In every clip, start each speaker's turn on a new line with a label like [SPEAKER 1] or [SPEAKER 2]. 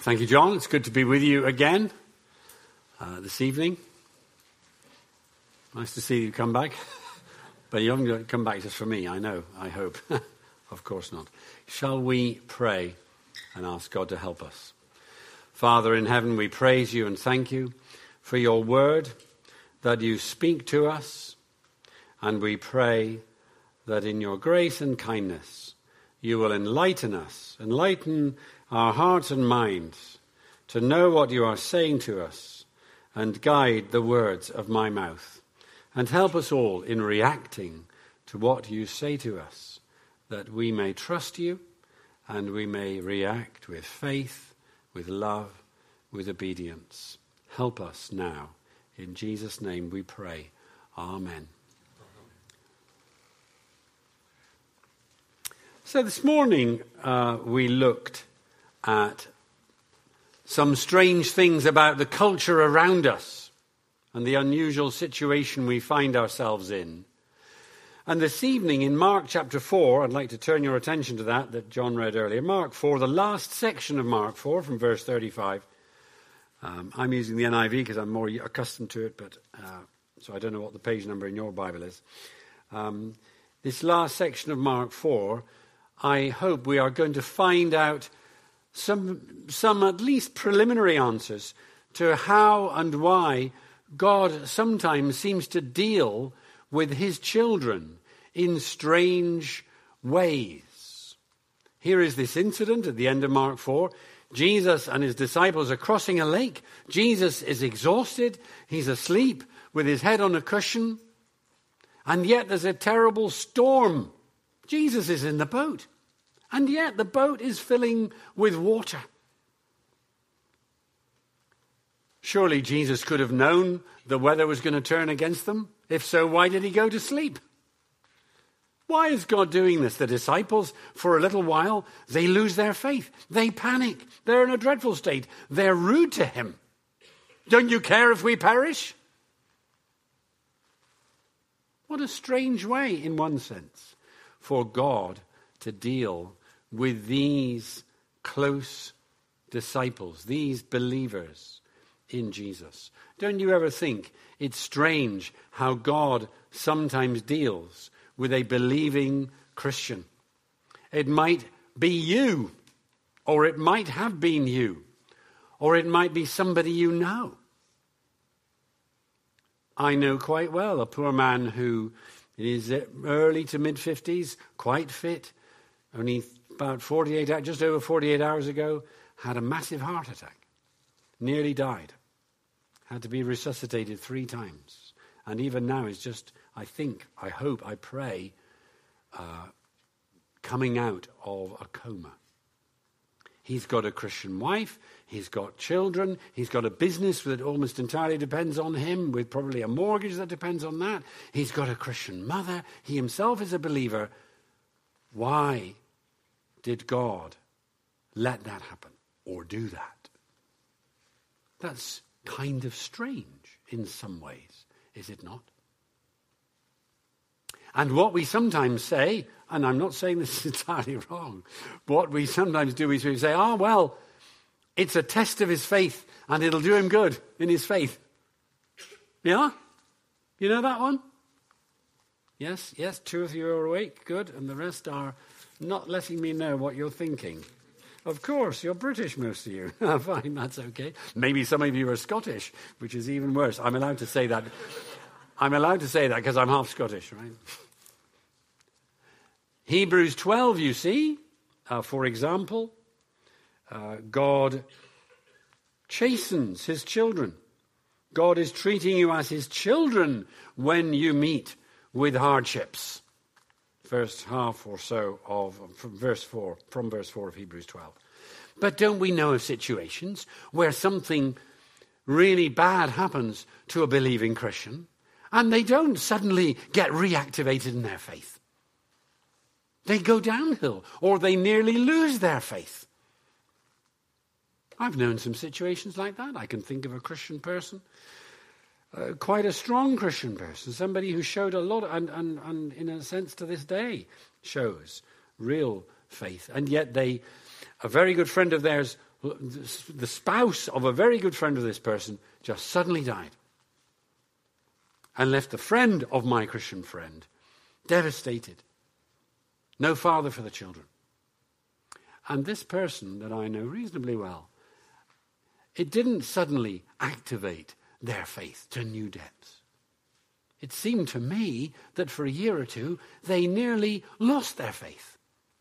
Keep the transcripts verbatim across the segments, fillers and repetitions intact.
[SPEAKER 1] Thank you, John. It's good to be with you again uh, this evening. Nice to see you come back. But you haven't come back just for me, I know, I hope. Of course not. Shall we pray and ask God to help us? Father in heaven, we praise you and thank you for your word that you speak to us. And we pray that in your grace and kindness, you will enlighten us, enlighten our hearts and minds to know what you are saying to us and guide the words of my mouth. And help us all in reacting to what you say to us, that we may trust you and we may react with faith, with love, with obedience. Help us now. In Jesus' name we pray. Amen. So this morning uh, we looked at some strange things about the culture around us and the unusual situation we find ourselves in. And this evening in Mark chapter four, I'd like to turn your attention to that that John read earlier. Mark four, the last section of Mark four from verse thirty-five. Um, I'm using the N I V because I'm more accustomed to it, but uh, so I don't know what the page number in your Bible is. Um, this last section of Mark four, I hope we are going to find out some, some at least preliminary answers to how and why God sometimes seems to deal with his children in strange ways. Here is this incident at the end of Mark four. Jesus and his disciples are crossing a lake. Jesus is exhausted. He's asleep with his head on a cushion. And yet there's a terrible storm. Jesus is in the boat. And yet the boat is filling with water. Surely Jesus could have known the weather was going to turn against them. If so, why did he go to sleep? Why is God doing this? The disciples, for a little while, they lose their faith. They panic. They're in a dreadful state. They're rude to him. Don't you care if we perish? What a strange way, in one sense, for God to deal with these close disciples, these believers in Jesus. Don't you ever think it's strange how God sometimes deals with a believing Christian? It might be you, or it might have been you, or it might be somebody you know. I know quite well a poor man who in his early to mid-fifties, quite fit, only about forty-eight, just over forty-eight hours ago, had a massive heart attack, nearly died, had to be resuscitated three times, and even now is just, I think, I hope, I pray, uh, coming out of a coma. He's got a Christian wife, he's got children, he's got a business that almost entirely depends on him, with probably a mortgage that depends on that. He's got a Christian mother, he himself is a believer. Why did God let that happen or do that? That's kind of strange in some ways, is it not? And what we sometimes say, and I'm not saying this is entirely wrong, what we sometimes do is we say, oh, well, it's a test of his faith and it'll do him good in his faith. Yeah? You know that one? Yes, yes, two of you are awake, good, and the rest are not letting me know what you're thinking. Of course, you're British, most of you. Fine, that's okay. Maybe some of you are Scottish, which is even worse. I'm allowed to say that. I'm allowed to say that because I'm half Scottish, right? Hebrews twelve, you see, uh, for example, uh, God chastens his children. God is treating you as his children when you meet with hardships. First half or so of from verse four, from verse four of Hebrews twelve. But don't we know of situations where something really bad happens to a believing Christian and they don't suddenly get reactivated in their faith? They go downhill or they nearly lose their faith. I've known some situations like that. I can think of a Christian person, uh, quite a strong Christian person, somebody who showed a lot, and, and, and in a sense to this day shows real faith. And yet they, a very good friend of theirs the spouse of a very good friend of this person just suddenly died and left the friend of my Christian friend devastated. No father for the children. And this person that I know reasonably well, it didn't suddenly activate their faith to new depths. It seemed to me that for a year or two, they nearly lost their faith.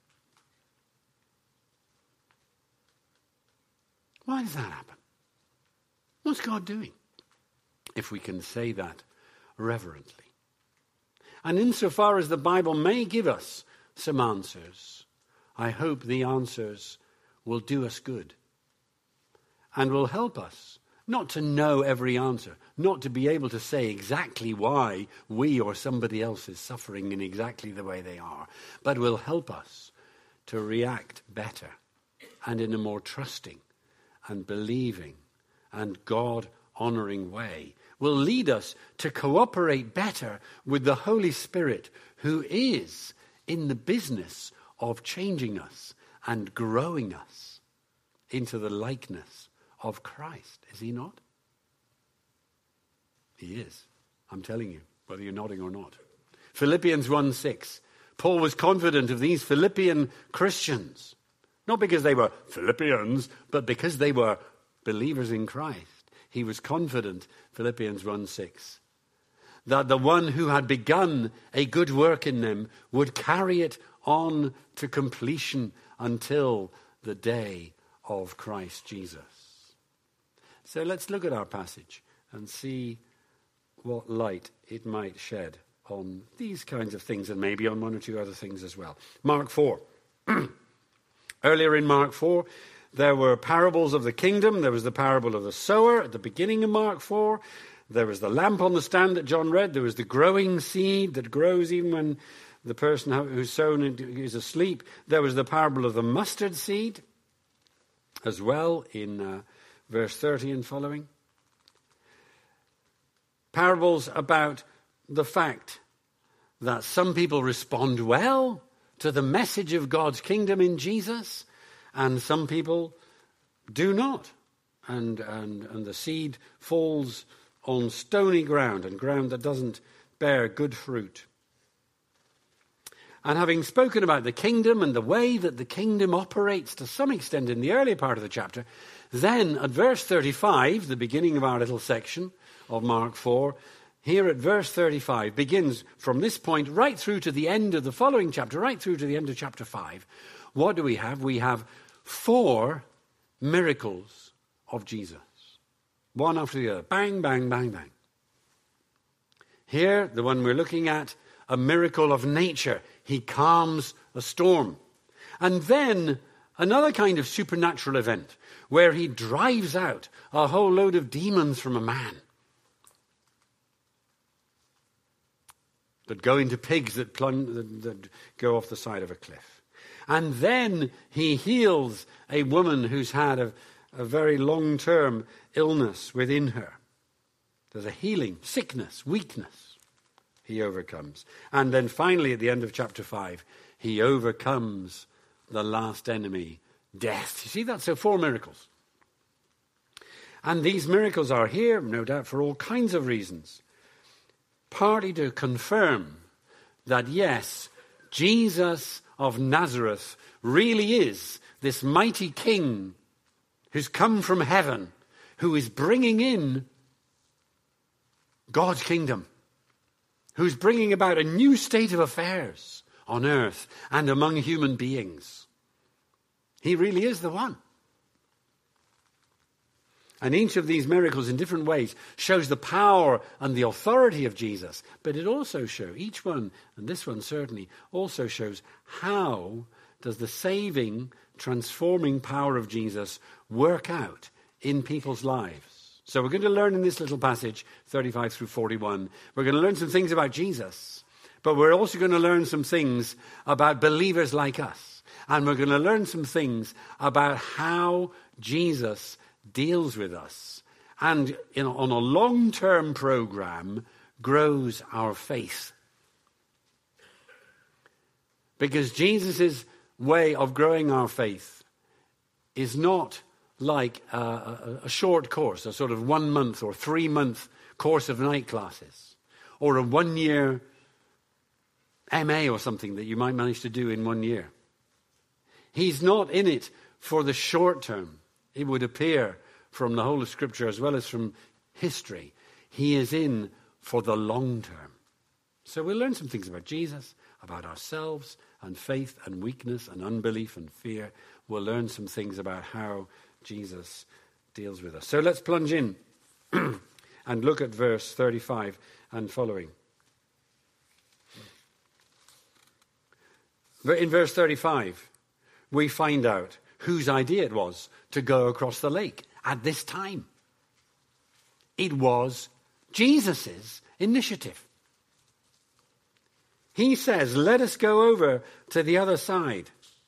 [SPEAKER 1] Why does that happen? What's God doing? If we can say that reverently. And insofar as the Bible may give us some answers, I hope the answers will do us good and will help us not to know every answer, not to be able to say exactly why we or somebody else is suffering in exactly the way they are, but will help us to react better and in a more trusting and believing and God-honoring way, will lead us to cooperate better with the Holy Spirit, who is in the business of changing us and growing us into the likeness of Christ. Is he not? He is. I'm telling you, whether you're nodding or not. Philippians one six. Paul was confident of these Philippian Christians, not because they were Philippians, but because they were believers in Christ. He was confident, Philippians one six, that the one who had begun a good work in them would carry it on to completion until the day of Christ Jesus. So let's look at our passage and see what light it might shed on these kinds of things and maybe on one or two other things as well. Mark four. Earlier in Mark four, there were parables of the kingdom. There was the parable of the sower at the beginning of Mark four. There was the lamp on the stand that John read. There was the growing seed that grows even when the person who's sown is asleep. There was the parable of the mustard seed as well in uh, verse thirty and following. Parables about the fact that some people respond well to the message of God's kingdom in Jesus, and some people do not. And, and, and the seed falls on stony ground and ground that doesn't bear good fruit. And having spoken about the kingdom and the way that the kingdom operates to some extent in the earlier part of the chapter, then at verse thirty-five, the beginning of our little section of Mark four, here at verse thirty-five, begins from this point right through to the end of the following chapter, right through to the end of chapter five. What do we have? We have four miracles of Jesus. One after the other. Bang, bang, bang, bang. Here, the one we're looking at, a miracle of nature. He calms a storm. And then another kind of supernatural event where he drives out a whole load of demons from a man that go into pigs that, plunge, that, that go off the side of a cliff. And then he heals a woman who's had a, a very long-term illness within her. There's a healing, sickness, weakness he overcomes. And then finally at the end of chapter five, he overcomes the last enemy, death. You see that? So four miracles. And these miracles are here, no doubt, for all kinds of reasons. Partly to confirm that, yes, Jesus of Nazareth really is this mighty king who's come from heaven, who is bringing in God's kingdom, who's bringing about a new state of affairs on earth and among human beings. He really is the one. And each of these miracles in different ways shows the power and the authority of Jesus. But it also shows, each one, and this one certainly, also shows how does the saving, transforming power of Jesus work out in people's lives. So we're going to learn in this little passage, thirty-five through forty-one, we're going to learn some things about Jesus. But we're also going to learn some things about believers like us. And we're going to learn some things about how Jesus deals with us and in, on a long-term program grows our faith. Because Jesus' way of growing our faith is not like a, a, a short course, a sort of one month or three month course of night classes, or a one year M A or something that you might manage to do in one year. He's not in it for the short term. It would appear from the whole of Scripture as well as from history. He is in for the long term. So we'll learn some things about Jesus, about ourselves, and faith and weakness and unbelief and fear. We'll learn some things about how Jesus deals with us. So let's plunge in and look at verse thirty-five and following. In verse thirty-five, we find out whose idea it was to go across the lake at this time. It was Jesus' initiative. He says, let us go over to the other side.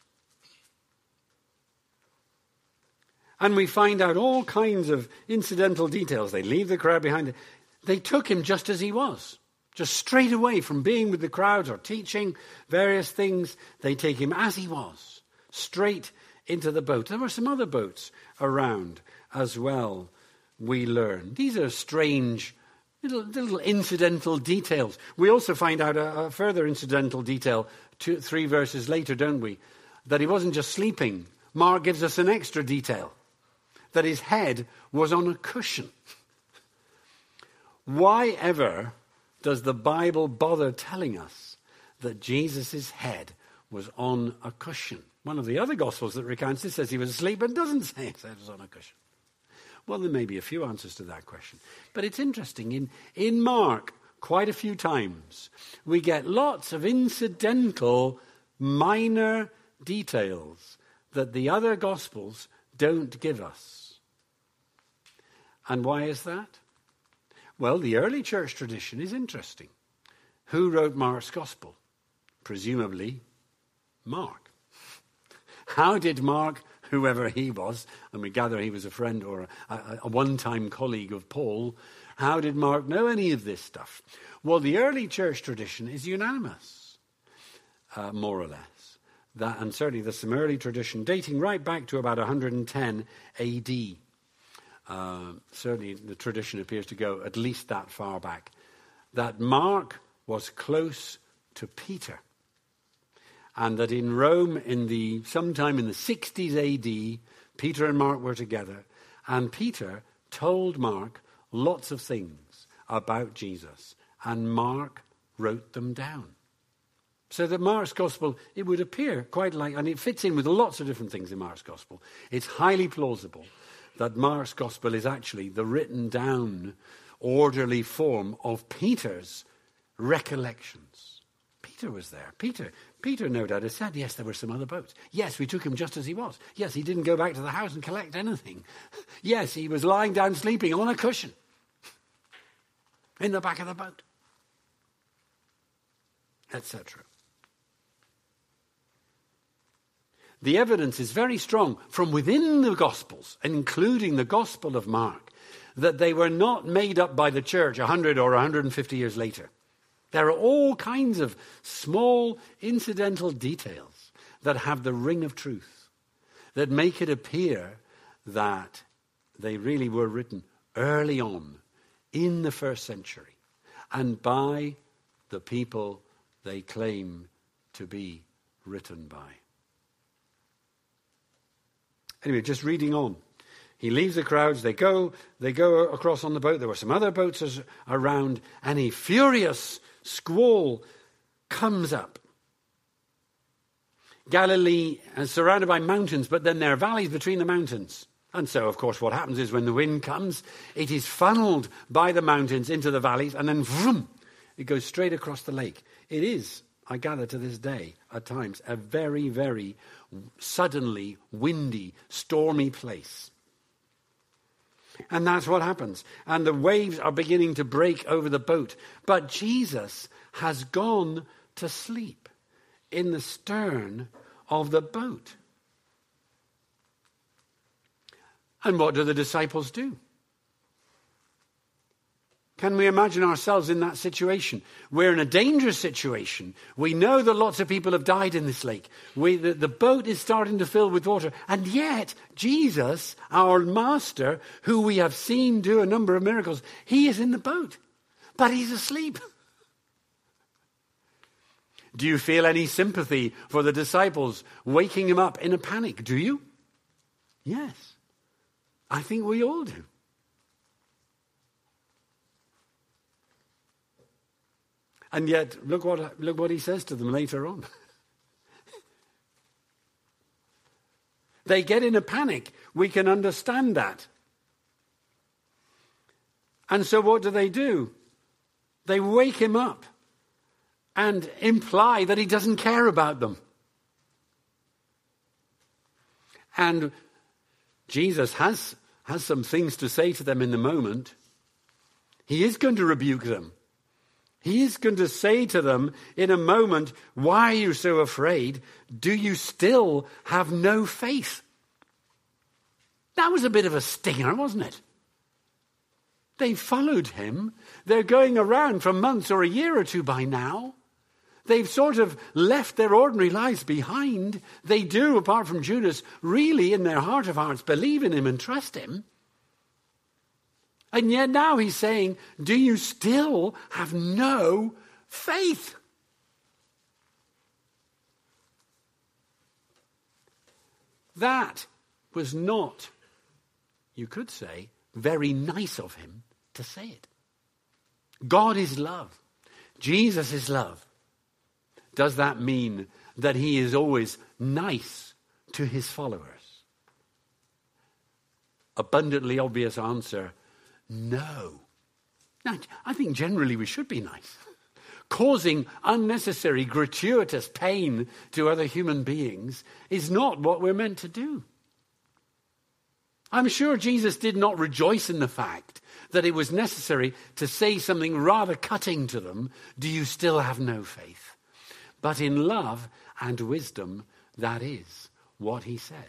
[SPEAKER 1] And we find out all kinds of incidental details. They leave the crowd behind. They took him just as he was. Just straight away from being with the crowds or teaching various things, they take him as he was, straight into the boat. There were some other boats around as well, we learn. These are strange little, little incidental details. We also find out a, a further incidental detail two, three verses later, don't we? That he wasn't just sleeping. Mark gives us an extra detail, that his head was on a cushion. Why ever does the Bible bother telling us that Jesus' head was on a cushion? One of the other Gospels that recounts this says he was asleep and doesn't say his head was on a cushion. Well, there may be a few answers to that question. But it's interesting. In, in Mark, quite a few times, we get lots of incidental, minor details that the other Gospels don't give us. And why is that? Well, the early church tradition is interesting. Who wrote Mark's Gospel? Presumably, Mark. How did Mark, whoever he was, and we gather he was a friend or a, a, a one-time colleague of Paul, how did Mark know any of this stuff? Well, the early church tradition is unanimous, uh, more or less. That, and certainly there's some early tradition dating right back to about one hundred ten A D. Uh, certainly the tradition appears to go at least that far back, that Mark was close to Peter, and that in Rome in the sometime in the sixties A D, Peter and Mark were together, and Peter told Mark lots of things about Jesus, and Mark wrote them down. So that Mark's Gospel, it would appear quite like, and it fits in with lots of different things in Mark's Gospel. It's highly plausible that Mark's Gospel is actually the written down, orderly form of Peter's recollections. Peter was there. Peter, Peter no doubt has said, yes, there were some other boats. Yes, we took him just as he was. Yes, he didn't go back to the house and collect anything. Yes, he was lying down sleeping on a cushion in the back of the boat, et cetera. The evidence is very strong from within the Gospels, including the Gospel of Mark, that they were not made up by the church one hundred or one hundred fifty years later. There are all kinds of small incidental details that have the ring of truth, that make it appear that they really were written early on in the first century and by the people they claim to be written by. Anyway, just reading on. He leaves the crowds, they go, they go across on the boat. There were some other boats as, around, and a furious squall comes up. Galilee is surrounded by mountains, but then there are valleys between the mountains. And so, of course, what happens is when the wind comes, it is funneled by the mountains into the valleys, and then vroom, it goes straight across the lake. It is, I gather to this day, at times, a very, very suddenly windy, stormy place. And that's what happens. And the waves are beginning to break over the boat. But Jesus has gone to sleep in the stern of the boat. And what do the disciples do? Can we imagine ourselves in that situation? We're in a dangerous situation. We know that lots of people have died in this lake. We, the, the boat is starting to fill with water. And yet, Jesus, our master, who we have seen do a number of miracles, he is in the boat, but he's asleep. Do you feel any sympathy for the disciples waking him up in a panic? Do you? Yes. I think we all do. And yet, look what, look what he says to them later on. They get in a panic. We can understand that. And so what do they do? They wake him up and imply that he doesn't care about them. And Jesus has, has some things to say to them in the moment. He is going to rebuke them. He is going to say to them in a moment, why are you so afraid? Do you still have no faith? That was a bit of a stinger, wasn't it? They followed him. They're going around for months or a year or two by now. They've sort of left their ordinary lives behind. They do, apart from Judas, really in their heart of hearts believe in him and trust him. And yet now he's saying, do you still have no faith? That was not, you could say, very nice of him to say it. God is love. Jesus is love. Does that mean that he is always nice to his followers? Abundantly obvious answer, no. Now, I think generally we should be nice. Causing unnecessary, gratuitous pain to other human beings is not what we're meant to do. I'm sure Jesus did not rejoice in the fact that it was necessary to say something rather cutting to them. Do you still have no faith? But in love and wisdom, that is what he says.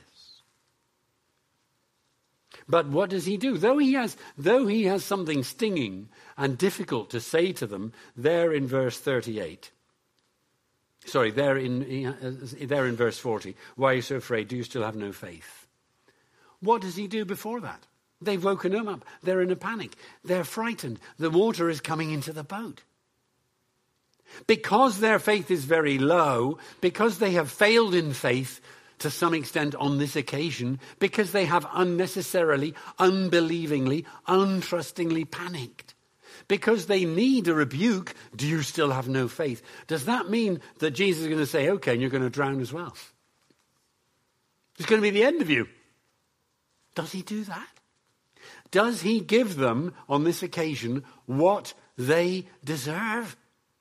[SPEAKER 1] But what does he do? Though he has, though he has something stinging and difficult to say to them, there in verse thirty-eight. Sorry, there in, there in verse forty. Why are you so afraid? Do you still have no faith? What does he do before that? They've woken him up. They're in a panic. They're frightened. The water is coming into the boat. Because their faith is very low, because they have failed in faith to some extent on this occasion, because they have unnecessarily, unbelievingly, untrustingly panicked, because they need a rebuke, do you still have no faith? Does that mean that Jesus is going to say, okay, and you're going to drown as well? It's going to be the end of you. Does he do that? Does he give them, on this occasion, what they deserve?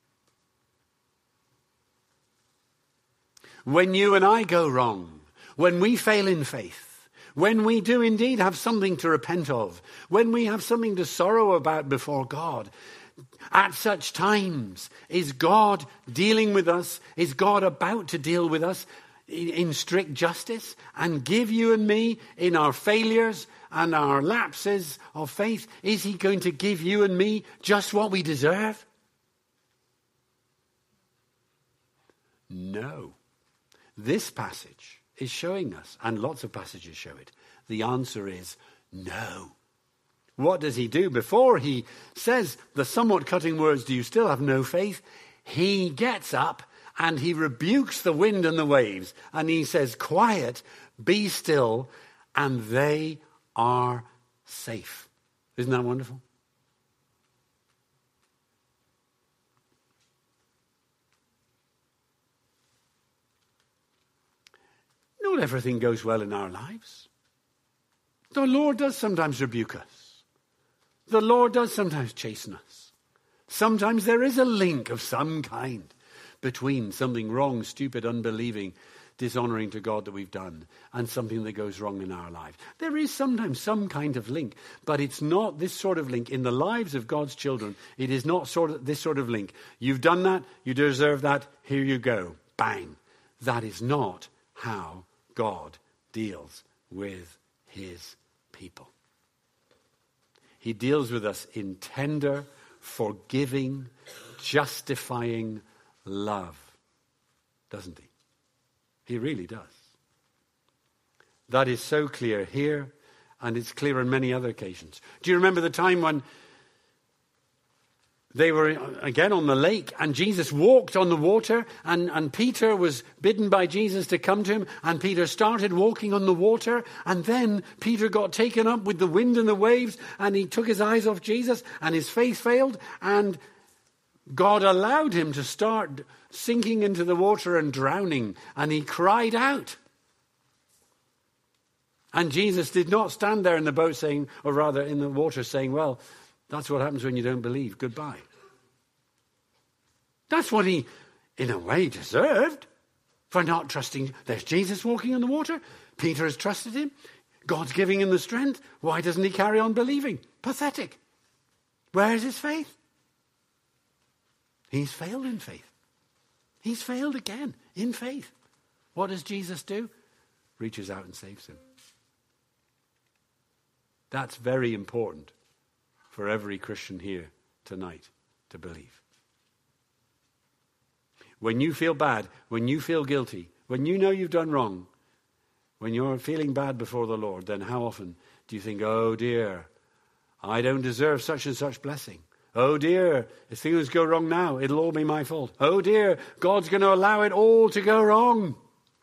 [SPEAKER 1] When you and I go wrong, when we fail in faith, when we do indeed have something to repent of, when we have something to sorrow about before God, at such times, is God dealing with us? Is God about to deal with us in, in strict justice and give you and me in our failures and our lapses of faith? Is he going to give you and me just what we deserve? No. This passage is showing us, and lots of passages show it, the answer is no. What does he do? Before he says the somewhat cutting words, do you still have no faith? He gets up and he rebukes the wind and the waves. And he says, quiet, be still, and they are safe. Isn't that wonderful? Not everything goes well in our lives. The Lord does sometimes rebuke us. The Lord does sometimes chasten us. Sometimes there is a link of some kind between something wrong, stupid, unbelieving, dishonoring to God that we've done and something that goes wrong in our life. There is sometimes some kind of link, but it's not this sort of link. In the lives of God's children, it is not sort of this sort of link. You've done that, you deserve that, here you go. Bang. That is not how God deals with his people. He deals with us in tender, forgiving, justifying love. Doesn't he? He really does. That is so clear here, and it's clear on many other occasions. Do you remember the time when they were again on the lake and Jesus walked on the water, and, and Peter was bidden by Jesus to come to him, and Peter started walking on the water, and then Peter got taken up with the wind and the waves, and he took his eyes off Jesus and his faith failed, and God allowed him to start sinking into the water and drowning, and he cried out. And Jesus did not stand there in the boat saying, or rather in the water saying, well, that's what happens when you don't believe. Goodbye. That's what he, in a way, deserved for not trusting. There's Jesus walking on the water. Peter has trusted him. God's giving him the strength. Why doesn't he carry on believing? Pathetic. Where is his faith? He's failed in faith. He's failed again in faith. What does Jesus do? Reaches out and saves him. That's very important for every Christian here tonight to believe. When you feel bad, when you feel guilty, when you know you've done wrong, when you're feeling bad before the Lord, then how often do you think, oh dear, I don't deserve such and such blessing. Oh dear, if things go wrong now, it'll all be my fault. Oh dear, God's going to allow it all to go wrong.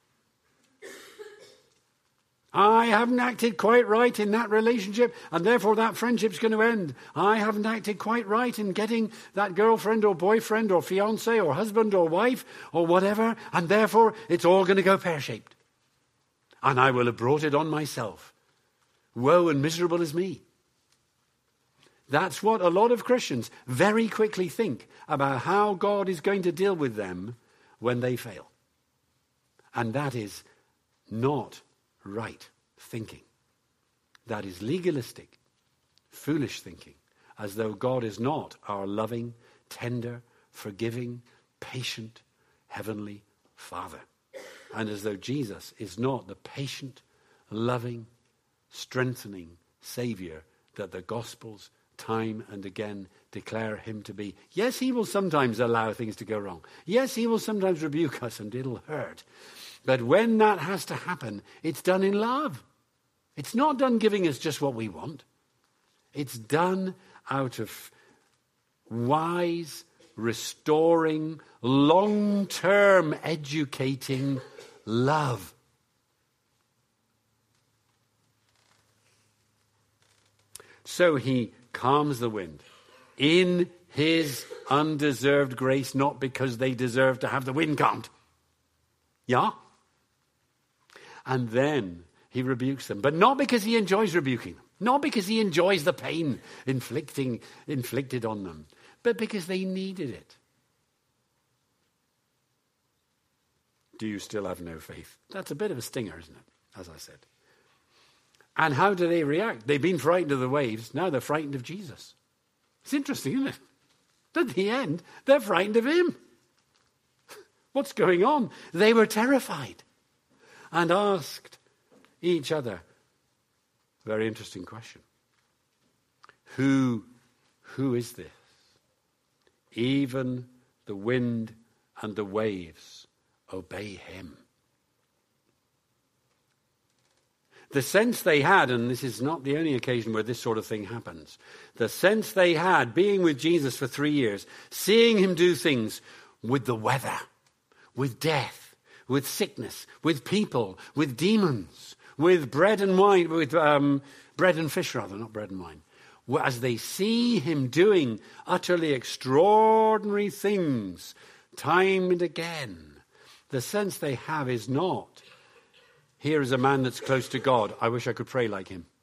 [SPEAKER 1] I haven't acted quite right in that relationship, and therefore that friendship's going to end. I haven't acted quite right in getting that girlfriend or boyfriend or fiance or husband or wife or whatever, and therefore it's all going to go pear-shaped. And I will have brought it on myself. Woe and miserable is me. That's what a lot of Christians very quickly think about how God is going to deal with them when they fail. And that is not right thinking. That is legalistic, foolish thinking, as though God is not our loving, tender, forgiving, patient, heavenly Father. And as though Jesus is not the patient, loving, strengthening Saviour that the Gospels time and again declare him to be. Yes, he will sometimes allow things to go wrong. Yes, he will sometimes rebuke us and it'll hurt. But when that has to happen, it's done in love. It's not done giving us just what we want. It's done out of wise, restoring, long-term educating love. So he calms the wind in his undeserved grace, not because they deserve to have the wind calmed. Yeah? And then he rebukes them, but not because he enjoys rebuking them, not because he enjoys the pain inflicting inflicted on them, but because they needed it. Do you still have no faith? That's a bit of a stinger, isn't it? As I said. And how do they react? They've been frightened of the waves. Now they're frightened of Jesus. It's interesting, isn't it? At the end, they're frightened of him. What's going on? They were terrified and asked each other. Very interesting question. Who, who is this? Even the wind and the waves obey him. The sense they had, and this is not the only occasion where this sort of thing happens, the sense they had being with Jesus for three years, seeing him do things with the weather, with death, with sickness, with people, with demons, with bread and wine, with um, bread and fish rather, not bread and wine. As they see him doing utterly extraordinary things time and again, the sense they have is not, here is a man that's close to God. I wish I could pray like him.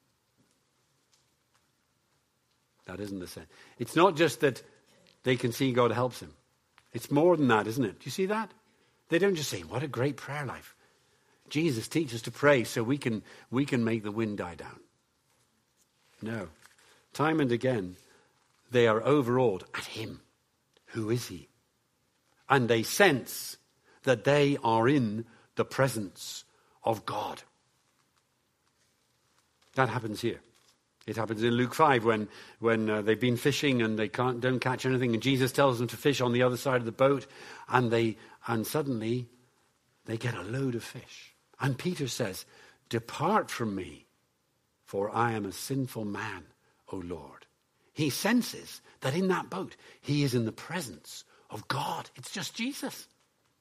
[SPEAKER 1] That isn't the sense. It's not just that they can see God helps him. It's more than that, isn't it? Do you see that? They don't just say, what a great prayer life. Jesus teaches us to pray so we can, we can make the wind die down. No. Time and again, they are overawed at him. Who is he? And they sense that they are in the presence of God. That happens here It happens in Luke five when, when uh, they've been fishing and they can't, don't catch anything, and Jesus tells them to fish on the other side of the boat, and they and suddenly they get a load of fish. And Peter says, "Depart from me, for I am a sinful man, O Lord." He senses that in that boat he is in the presence of God. It's just Jesus.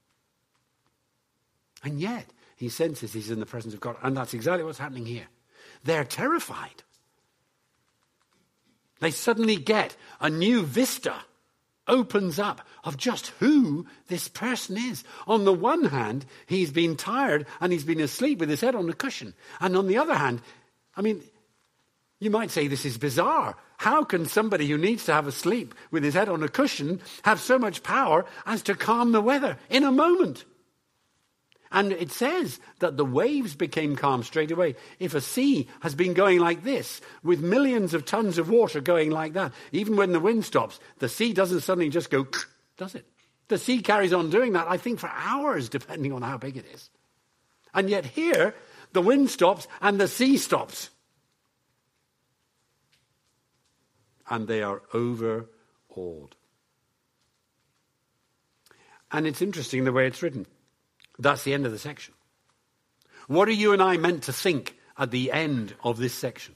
[SPEAKER 1] And yet he senses he's in the presence of God. And that's exactly what's happening here. They're terrified. They suddenly get a new vista opens up of just who this person is. On the one hand, he's been tired and he's been asleep with his head on a cushion. And on the other hand, I mean, you might say this is bizarre. How can somebody who needs to have a sleep with his head on a cushion have so much power as to calm the weather in a moment? And it says that the waves became calm straight away. If a sea has been going like this, with millions of tons of water going like that, even when the wind stops, the sea doesn't suddenly just go, does it? The sea carries on doing that, I think, for hours, depending on how big it is. And yet here, the wind stops and the sea stops. And they are overawed. And it's interesting the way it's written. That's the end of the section. What are you and I meant to think at the end of this section?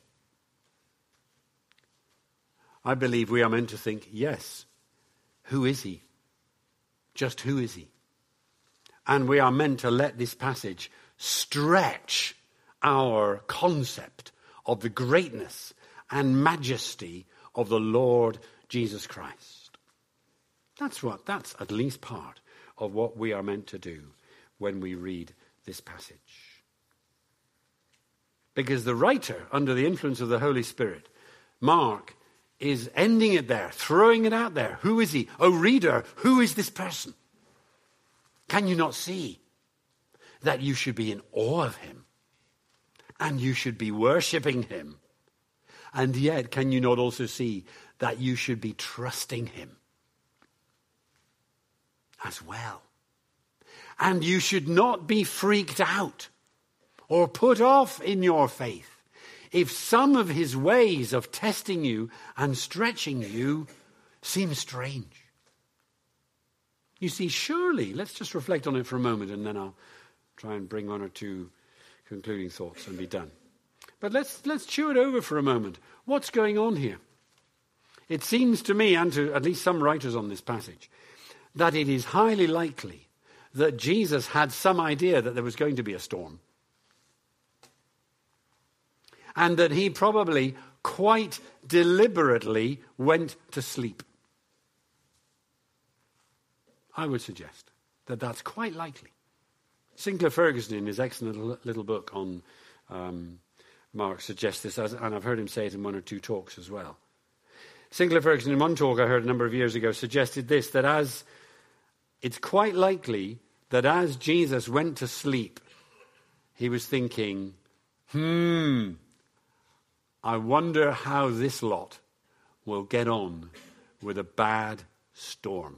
[SPEAKER 1] I believe we are meant to think, yes, who is he? Just who is he? And we are meant to let this passage stretch our concept of the greatness and majesty of the Lord Jesus Christ. That's what, that's at least part of what we are meant to do when we read this passage. Because the writer, under the influence of the Holy Spirit, Mark, is ending it there, throwing it out there. Who is he? Oh, reader, who is this person? Can you not see that you should be in awe of him? And you should be worshipping him? And yet, can you not also see that you should be trusting him as well? And you should not be freaked out or put off in your faith if some of his ways of testing you and stretching you seem strange. You see, surely, let's just reflect on it for a moment and then I'll try and bring one or two concluding thoughts and be done. But let's let's chew it over for a moment. What's going on here? It seems to me, and to at least some writers on this passage, that it is highly likely that Jesus had some idea that there was going to be a storm. And that he probably quite deliberately went to sleep. I would suggest that that's quite likely. Sinclair Ferguson, in his excellent little book on um, Mark, suggests this, as, and I've heard him say it in one or two talks as well. Sinclair Ferguson, in one talk I heard a number of years ago, suggested this, that as it's quite likely that as Jesus went to sleep, he was thinking, hmm, I wonder how this lot will get on with a bad storm.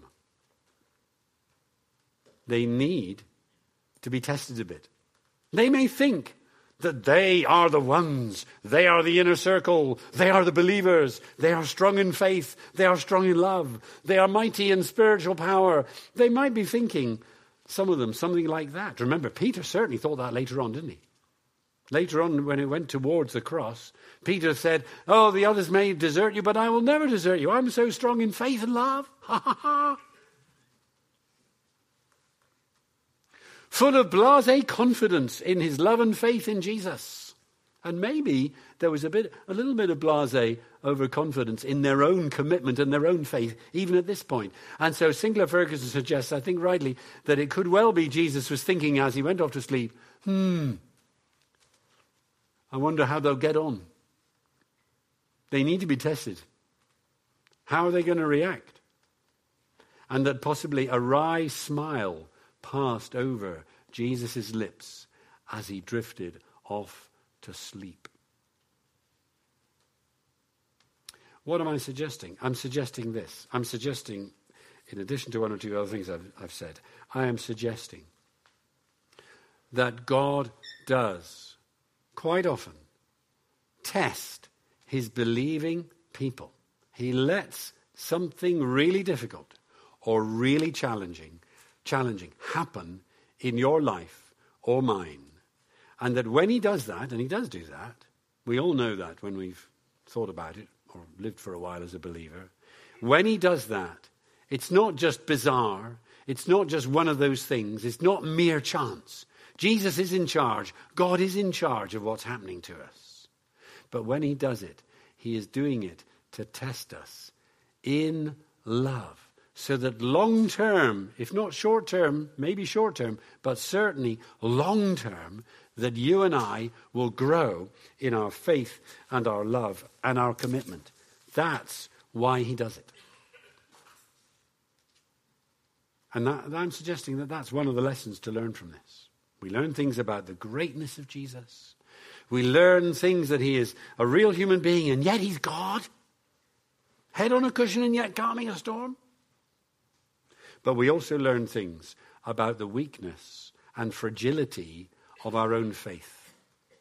[SPEAKER 1] They need to be tested a bit. They may think that they are the ones, they are the inner circle, they are the believers, they are strong in faith, they are strong in love, they are mighty in spiritual power. They might be thinking, some of them, something like that. Remember, Peter certainly thought that later on, didn't he? Later on, when it went towards the cross, Peter said, oh, the others may desert you, but I will never desert you. I'm so strong in faith and love. Ha ha ha. Full of blasé confidence in his love and faith in Jesus. And maybe there was a bit, a little bit of blasé overconfidence in their own commitment and their own faith, even at this point. And so Sinclair Ferguson suggests, I think rightly, that it could well be Jesus was thinking as he went off to sleep, hmm, I wonder how they'll get on. They need to be tested. How are they going to react? And that possibly a wry smile passed over Jesus' lips as he drifted off to sleep. What am I suggesting? I'm suggesting this. I'm suggesting, in addition to one or two other things I've, I've said, I am suggesting that God does quite often test his believing people. He lets something really difficult or really challenging, challenging happen in your life or mine. And that when he does that, and he does do that, we all know that when we've thought about it or lived for a while as a believer. When he does that, it's not just bizarre. It's not just one of those things. It's not mere chance. Jesus is in charge. God is in charge of what's happening to us. But when he does it, he is doing it to test us in love. So that long term, if not short term, maybe short term, but certainly long term, that you and I will grow in our faith and our love and our commitment. That's why he does it. And that, I'm suggesting that that's one of the lessons to learn from this. We learn things about the greatness of Jesus. We learn things that he is a real human being and yet he's God. Head on a cushion and yet calming a storm. But we also learn things about the weakness and fragility of our own faith.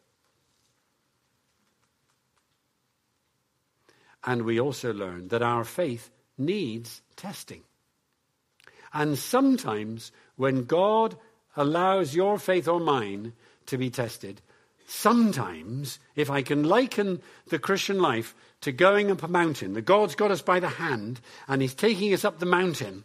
[SPEAKER 1] And we also learn that our faith needs testing. And sometimes when God allows your faith or mine to be tested, sometimes, if I can liken the Christian life to going up a mountain, that God's got us by the hand and he's taking us up the mountain.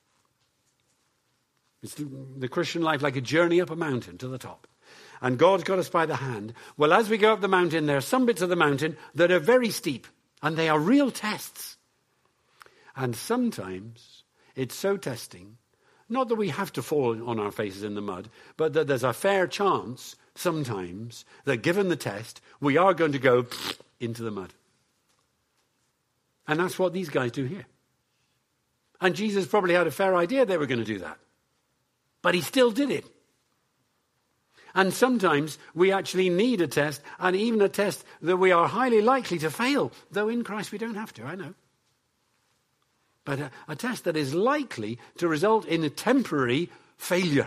[SPEAKER 1] It's the Christian life like a journey up a mountain to the top. And God's got us by the hand. Well, as we go up the mountain, there are some bits of the mountain that are very steep. And they are real tests. And sometimes it's so testing, not that we have to fall on our faces in the mud, but that there's a fair chance sometimes that given the test, we are going to go into the mud. And that's what these guys do here. And Jesus probably had a fair idea they were going to do that. But he still did it. And sometimes we actually need a test, and even a test that we are highly likely to fail. Though in Christ we don't have to, I know. But a, a test that is likely to result in a temporary failure.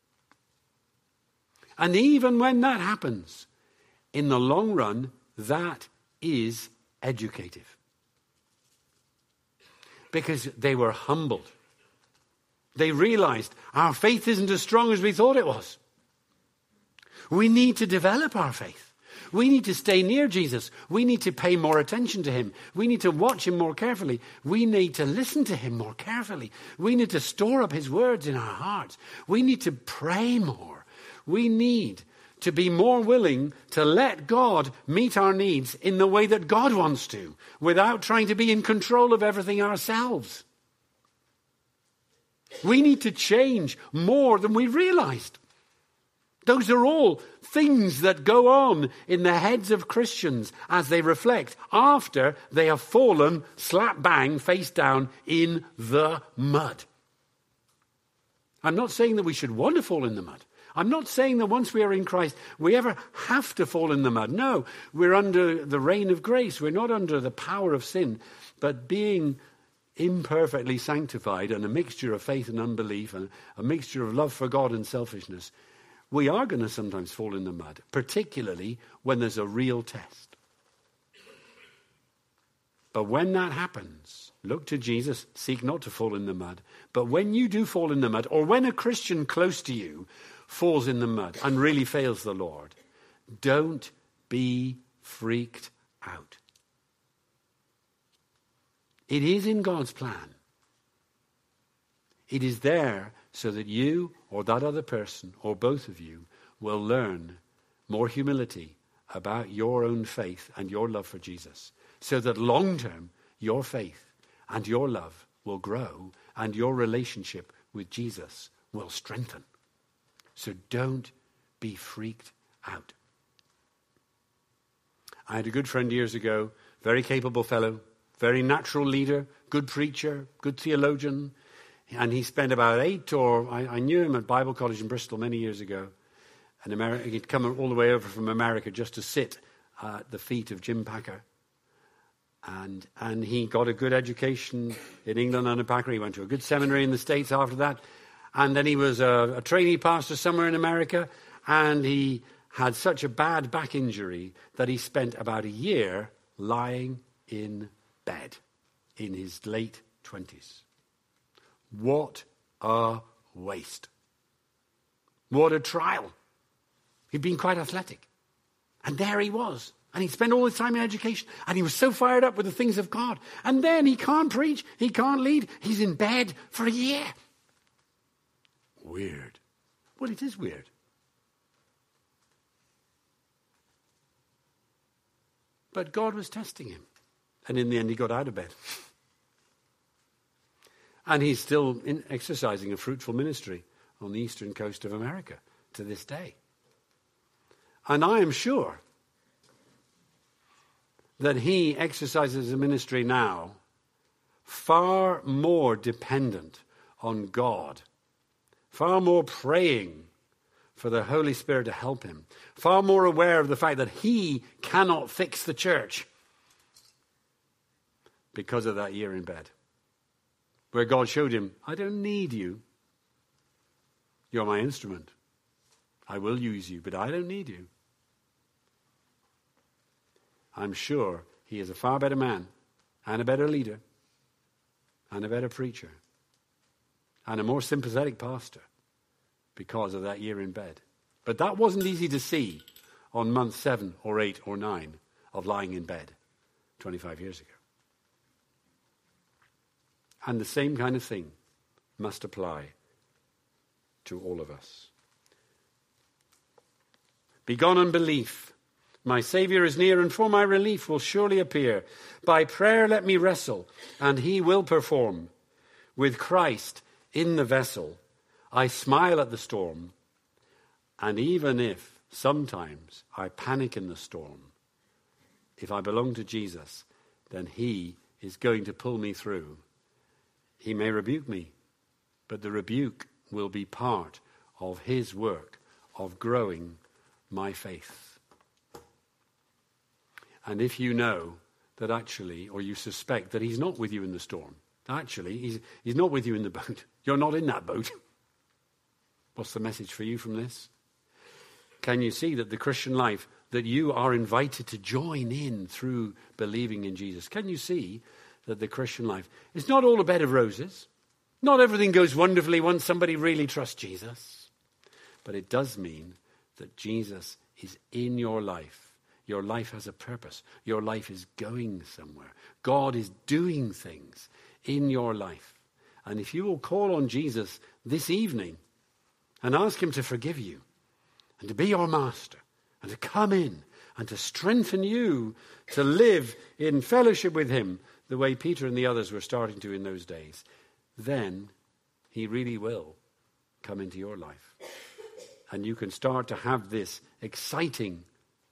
[SPEAKER 1] And even when that happens, in the long run, that is educative. Because they were humbled. They realized our faith isn't as strong as we thought it was. We need to develop our faith. We need to stay near Jesus. We need to pay more attention to him. We need to watch him more carefully. We need to listen to him more carefully. We need to store up his words in our hearts. We need to pray more. We need to be more willing to let God meet our needs in the way that God wants to, without trying to be in control of everything ourselves. We need to change more than we realized. Those are all things that go on in the heads of Christians as they reflect after they have fallen slap bang face down in the mud. I'm not saying that we should want to fall in the mud. I'm not saying that once we are in Christ, we ever have to fall in the mud. No, we're under the reign of grace. We're not under the power of sin, but being imperfectly sanctified and a mixture of faith and unbelief and a mixture of love for God and selfishness, we are going to sometimes fall in the mud, particularly when there's a real test. But when that happens, look to Jesus, seek not to fall in the mud. But when you do fall in the mud, or when a Christian close to you falls in the mud and really fails the Lord, don't be freaked out. It is in God's plan. It is there so that you or that other person or both of you will learn more humility about your own faith and your love for Jesus, so that long term your faith and your love will grow and your relationship with Jesus will strengthen. So don't be freaked out. I had a good friend years ago, very capable fellow, very natural leader, good preacher, good theologian. And he spent about eight, or I, I knew him at Bible College in Bristol many years ago. And America, he'd come all the way over from America just to sit uh, at the feet of Jim Packer. And and he got a good education in England under Packer. He went to a good seminary in the States after that. And then he was a, a trainee pastor somewhere in America. And he had such a bad back injury that he spent about a year lying in bed in his late twenties. What a waste. What a trial. He'd been quite athletic. And there he was. And he spent all his time in education. And he was so fired up with the things of God. And then he can't preach. He can't lead. He's in bed for a year. Weird. Well, it is weird. But God was testing him. And in the end, he got out of bed. And he's still in exercising a fruitful ministry on the eastern coast of America to this day. And I am sure that he exercises a ministry now far more dependent on God, far more praying for the Holy Spirit to help him, far more aware of the fact that he cannot fix the church because of that year in bed, where God showed him, I don't need you. You're my instrument. I will use you, but I don't need you. I'm sure he is a far better man and a better leader and a better preacher and a more sympathetic pastor because of that year in bed. But that wasn't easy to see on month seven or eight or nine of lying in bed twenty-five years ago. And the same kind of thing must apply to all of us. Begone unbelief. My Saviour is near, and for my relief will surely appear. By prayer let me wrestle, and he will perform. With Christ in the vessel, I smile at the storm. And even if sometimes I panic in the storm, if I belong to Jesus, then he is going to pull me through. He may rebuke me, but the rebuke will be part of his work of growing my faith. And if you know that actually, or you suspect that he's not with you in the storm, actually, he's, he's not with you in the boat. You're not in that boat. What's the message for you from this? Can you see that the Christian life, that you are invited to join in through believing in Jesus? Can you see that the Christian life is not all a bed of roses? Not everything goes wonderfully once somebody really trusts Jesus. But it does mean that Jesus is in your life. Your life has a purpose. Your life is going somewhere. God is doing things in your life. And if you will call on Jesus this evening and ask him to forgive you and to be your master and to come in and to strengthen you to live in fellowship with him the way Peter and the others were starting to in those days, then he really will come into your life. And you can start to have this exciting,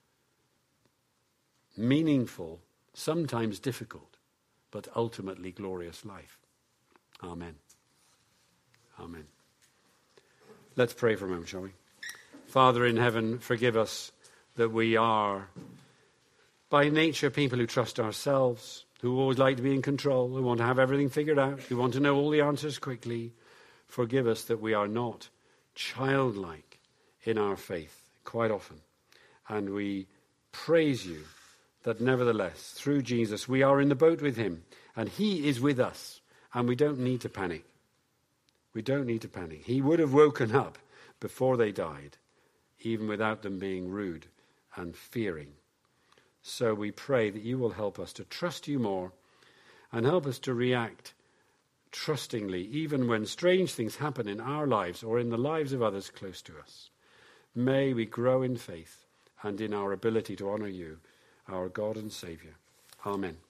[SPEAKER 1] meaningful, sometimes difficult, but ultimately glorious life. Amen. Amen. Let's pray for a moment, shall we? Father in heaven, forgive us that we are, by nature, people who trust ourselves, who always like to be in control, who want to have everything figured out, who want to know all the answers quickly. Forgive us that we are not childlike in our faith quite often. And we praise you that nevertheless, through Jesus, we are in the boat with him, and he is with us, and we don't need to panic. We don't need to panic. He would have woken up before they died, even without them being rude and fearing. So we pray that you will help us to trust you more and help us to react trustingly, even when strange things happen in our lives or in the lives of others close to us. May we grow in faith and in our ability to honor you, our God and Saviour. Amen.